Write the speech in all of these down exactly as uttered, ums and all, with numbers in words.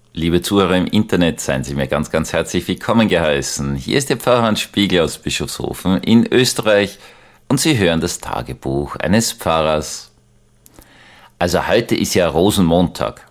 Liebe Zuhörer im Internet, seien Sie mir ganz, ganz herzlich willkommen geheißen. Hier ist der Pfarrer Hans Spiegel aus Bischofshofen in Österreich und Sie hören das Tagebuch eines Pfarrers. Also heute ist ja Rosenmontag.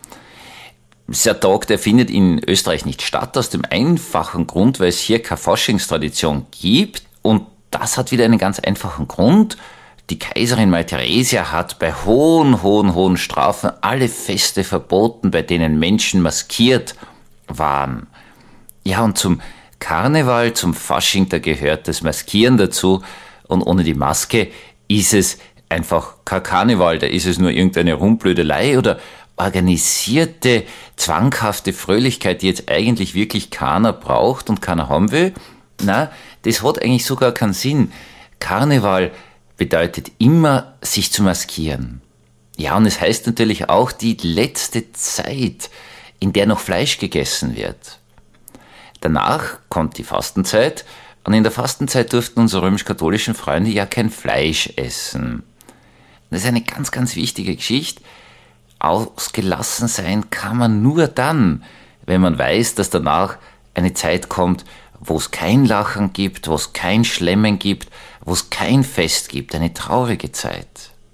Dieser Tag, der findet in Österreich nicht statt, aus dem einfachen Grund, weil es hier keine Faschingstradition gibt. Und das hat wieder einen ganz einfachen Grund. Die Kaiserin Maria Theresia hat bei hohen, hohen, hohen Strafen alle Feste verboten, bei denen Menschen maskiert waren. Ja, und zum Karneval, zum Fasching, da gehört das Maskieren dazu. Und ohne die Maske ist es einfach kein Karneval, da ist es nur irgendeine Rumblödelei oder organisierte, zwanghafte Fröhlichkeit, die jetzt eigentlich wirklich keiner braucht und keiner haben will. Na, das hat eigentlich sogar keinen Sinn. Karneval bedeutet immer, sich zu maskieren. Ja, und es heißt natürlich auch die letzte Zeit, in der noch Fleisch gegessen wird. Danach kommt die Fastenzeit und in der Fastenzeit durften unsere römisch-katholischen Freunde ja kein Fleisch essen. Das ist eine ganz, ganz wichtige Geschichte. Ausgelassen sein kann man nur dann, wenn man weiß, dass danach eine Zeit kommt, wo es kein Lachen gibt, wo es kein Schlemmen gibt, wo es kein Fest gibt, eine traurige Zeit.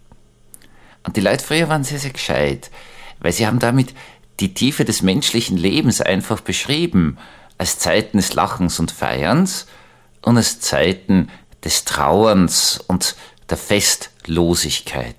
Und die Leute früher waren sehr, sehr gescheit, weil sie haben damit die Tiefe des menschlichen Lebens einfach beschrieben, als Zeiten des Lachens und Feierns und als Zeiten des Trauerns und der Festlosigkeit.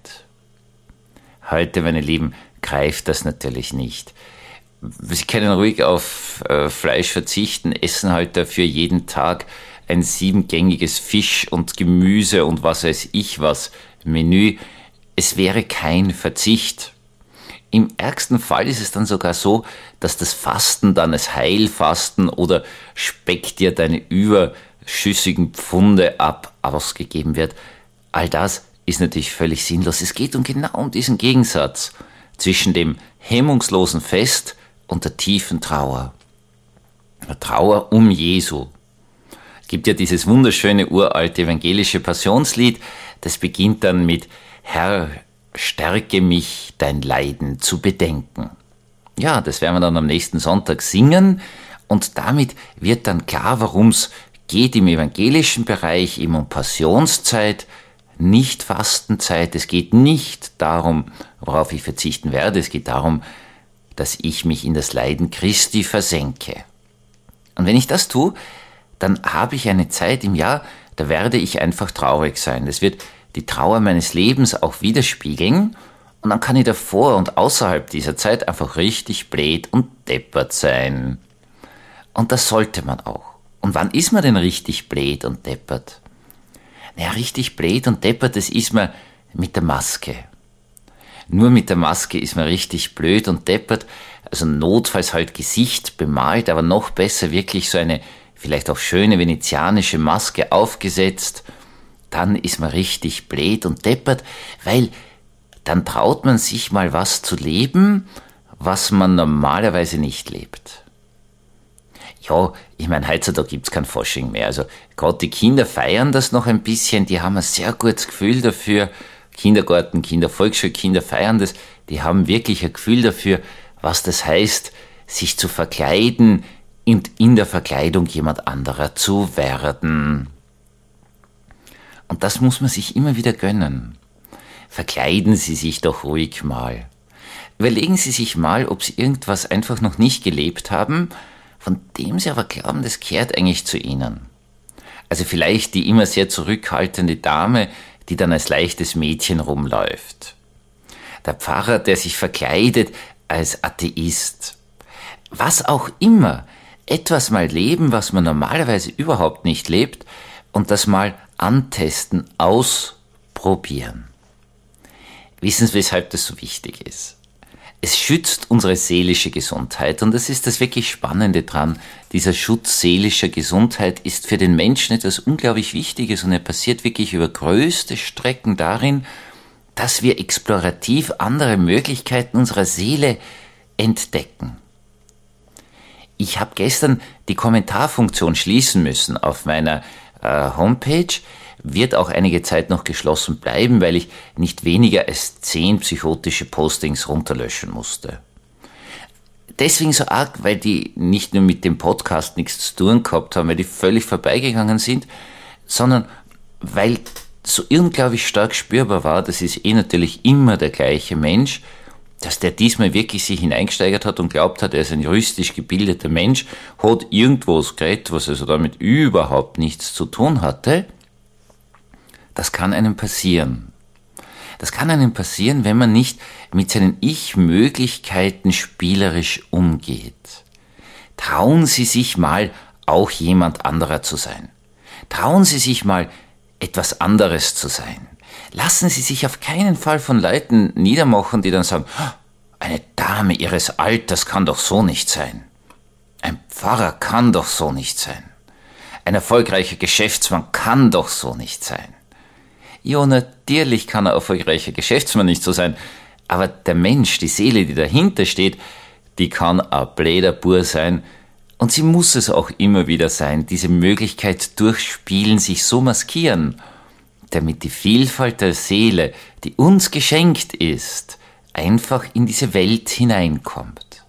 Heute, meine Lieben, greift das natürlich nicht. Sie können ruhig auf äh, Fleisch verzichten, essen halt dafür jeden Tag ein siebengängiges Fisch und Gemüse und was weiß ich was Menü. Es wäre kein Verzicht. Im ärgsten Fall ist es dann sogar so, dass das Fasten dann als Heilfasten oder speck dir deine überschüssigen Pfunde ab ausgegeben wird. All das ist natürlich völlig sinnlos. Es geht um genau um diesen Gegensatz zwischen dem hemmungslosen Fest und der tiefen Trauer. Der Trauer um Jesu. Es gibt ja dieses wunderschöne uralte evangelische Passionslied, das beginnt dann mit Herr, stärke mich, dein Leiden zu bedenken. Ja, das werden wir dann am nächsten Sonntag singen und damit wird dann klar, worum es geht im evangelischen Bereich, eben um Passionszeit, nicht Fastenzeit. Es geht nicht darum, worauf ich verzichten werde, es geht darum, dass ich mich in das Leiden Christi versenke. Und wenn ich das tue, dann habe ich eine Zeit im Jahr, da werde ich einfach traurig sein. Das wird die Trauer meines Lebens auch widerspiegeln und dann kann ich davor und außerhalb dieser Zeit einfach richtig blöd und deppert sein. Und das sollte man auch. Und wann ist man denn richtig blöd und deppert? Naja, richtig blöd und deppert, das ist man mit der Maske. Nur mit der Maske ist man richtig blöd und deppert, also notfalls halt Gesicht bemalt, aber noch besser wirklich so eine vielleicht auch schöne venezianische Maske aufgesetzt, dann ist man richtig blöd und deppert, weil dann traut man sich mal was zu leben, was man normalerweise nicht lebt. Ja, ich meine, heutzutage gibt's kein Fasching mehr, also gerade die Kinder feiern das noch ein bisschen, die haben ein sehr gutes Gefühl dafür, Kindergarten, Kinder, Volksschulkinder feiern das, die haben wirklich ein Gefühl dafür, was das heißt, sich zu verkleiden und in der Verkleidung jemand anderer zu werden. Und das muss man sich immer wieder gönnen. Verkleiden Sie sich doch ruhig mal. Überlegen Sie sich mal, ob Sie irgendwas einfach noch nicht gelebt haben, von dem Sie aber glauben, das gehört eigentlich zu Ihnen. Also vielleicht die immer sehr zurückhaltende Dame, die dann als leichtes Mädchen rumläuft. Der Pfarrer, der sich verkleidet als Atheist. Was auch immer, etwas mal leben, was man normalerweise überhaupt nicht lebt und das mal antesten, ausprobieren. Wissen Sie, weshalb das so wichtig ist? Es schützt unsere seelische Gesundheit und das ist das wirklich Spannende dran. Dieser Schutz seelischer Gesundheit ist für den Menschen etwas unglaublich Wichtiges und er passiert wirklich über größte Strecken darin, dass wir explorativ andere Möglichkeiten unserer Seele entdecken. Ich habe gestern die Kommentarfunktion schließen müssen auf meiner äh, Homepage, wird auch einige Zeit noch geschlossen bleiben, weil ich nicht weniger als zehn psychotische Postings runterlöschen musste. deswegen so arg, weil die nicht nur mit dem Podcast nichts zu tun gehabt haben, weil die völlig vorbeigegangen sind, sondern weil so unglaublich stark spürbar war, das ist eh natürlich immer der gleiche Mensch, dass der diesmal wirklich sich hineingesteigert hat und glaubt hat, er ist ein juristisch gebildeter Mensch, hat irgendwo was geredet, was also damit überhaupt nichts zu tun hatte. Das kann einem passieren. Das kann einem passieren, wenn man nicht mit seinen Ich-Möglichkeiten spielerisch umgeht. Trauen Sie sich mal, auch jemand anderer zu sein. Trauen Sie sich mal, etwas anderes zu sein. Lassen Sie sich auf keinen Fall von Leuten niedermachen, die dann sagen, eine Dame Ihres Alters kann doch so nicht sein. Ein Pfarrer kann doch so nicht sein. Ein erfolgreicher Geschäftsmann kann doch so nicht sein. Ja, natürlich kann ein erfolgreicher Geschäftsmann nicht so sein, aber der Mensch, die Seele, die dahinter steht, die kann ein bläder Bur sein und sie muss es auch immer wieder sein, diese Möglichkeit durchspielen, sich so maskieren, damit die Vielfalt der Seele, die uns geschenkt ist, einfach in diese Welt hineinkommt.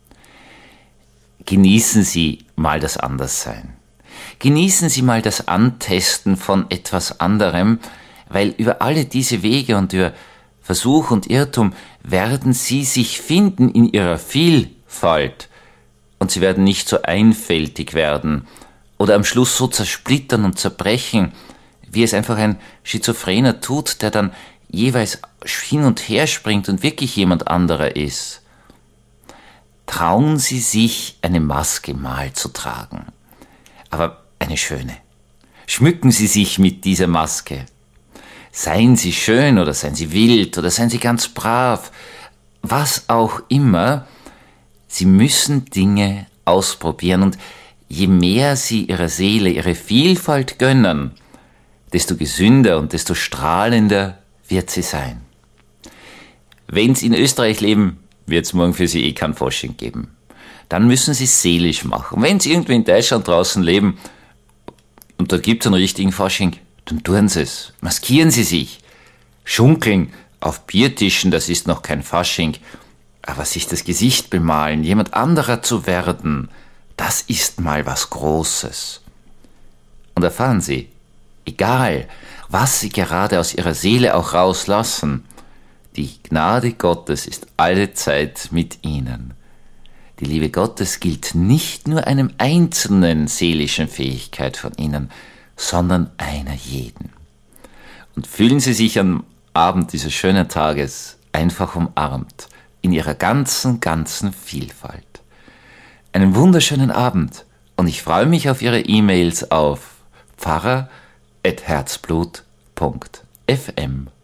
Genießen Sie mal das Anderssein. Genießen Sie mal das Antesten von etwas anderem, weil über alle diese Wege und über Versuch und Irrtum werden Sie sich finden in Ihrer Vielfalt und Sie werden nicht so einfältig werden oder am Schluss so zersplittern und zerbrechen, wie es einfach ein Schizophrener tut, der dann jeweils hin und her springt und wirklich jemand anderer ist. Trauen Sie sich, eine Maske mal zu tragen, aber eine schöne. Schmücken Sie sich mit dieser Maske. Seien Sie schön oder seien Sie wild oder seien Sie ganz brav, was auch immer. Sie müssen Dinge ausprobieren und je mehr Sie Ihrer Seele ihre Vielfalt gönnen, desto gesünder und desto strahlender wird sie sein. Wenn Sie in Österreich leben, wird es morgen für Sie eh kein Fasching geben. Dann müssen Sie es seelisch machen. Wenn Sie irgendwie in Deutschland draußen leben und dort gibt es einen richtigen Fasching, dann tun Sie es. Maskieren Sie sich. Schunkeln auf Biertischen, das ist noch kein Fasching. Aber sich das Gesicht bemalen, jemand anderer zu werden, das ist mal was Großes. Und erfahren Sie, egal, was Sie gerade aus Ihrer Seele auch rauslassen, die Gnade Gottes ist allezeit mit Ihnen. Die Liebe Gottes gilt nicht nur einem einzelnen seelischen Fähigkeit von Ihnen, sondern einer jeden. Und fühlen Sie sich am Abend dieses schönen Tages einfach umarmt, in Ihrer ganzen, ganzen Vielfalt. Einen wunderschönen Abend und ich freue mich auf Ihre E-Mails auf pfarrer at herzblut punkt f m.